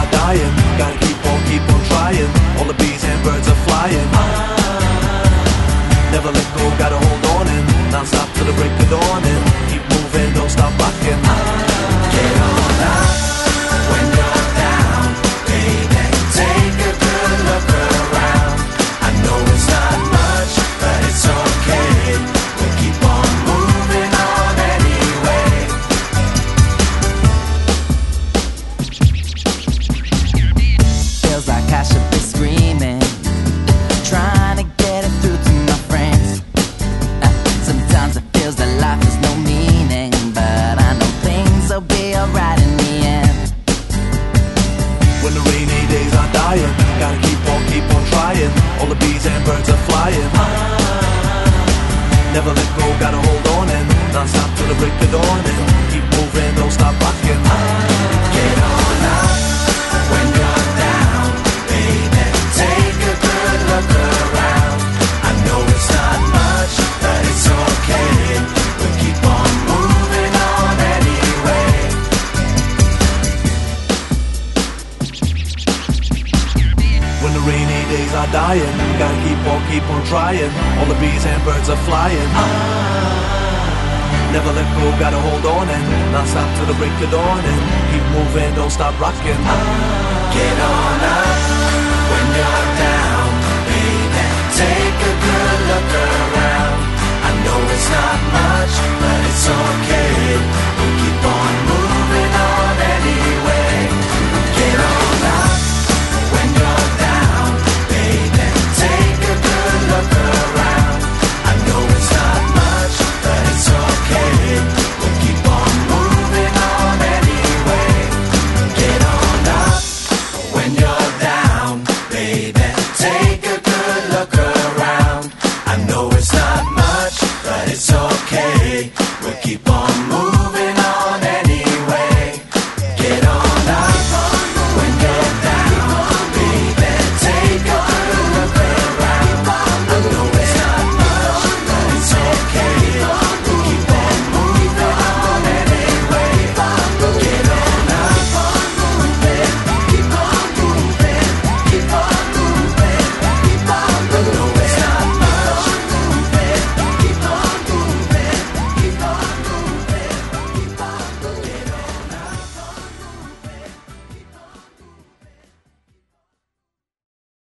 are dying. Gotta keep on trying. All the bees and birds are flying. Never let go, gotta hold on and non-stop till the break of dawn and keep moving, don't stop rocking. Get on up when you're down, baby. Take a good look around. I know it's not much, but it's okay. We'll keep on moving on anyway. Feels like I should be screaming, trying to get it through to my friends. Sometimes it feels that life has no meaning, but I know things will be alright in the end. When the rainy days are dying, gotta keep on trying. All the bees and birds are flying. Never let go, gotta hold on and non-stop till the break of dawn and keep moving, don't stop rocking. Get on up when you're down, baby. Take a good look around. I know it's not much, but it's okay. We'll keep on moving on anyway. When the rainy days are dying, gotta keep on trying. All the bees and birds are flying. Never let go, gotta hold on and non-stop till the break of dawn and keep moving, don't stop rocking. Get on up when you're down, baby. Take a good look around. I know it's not much, but it's okay.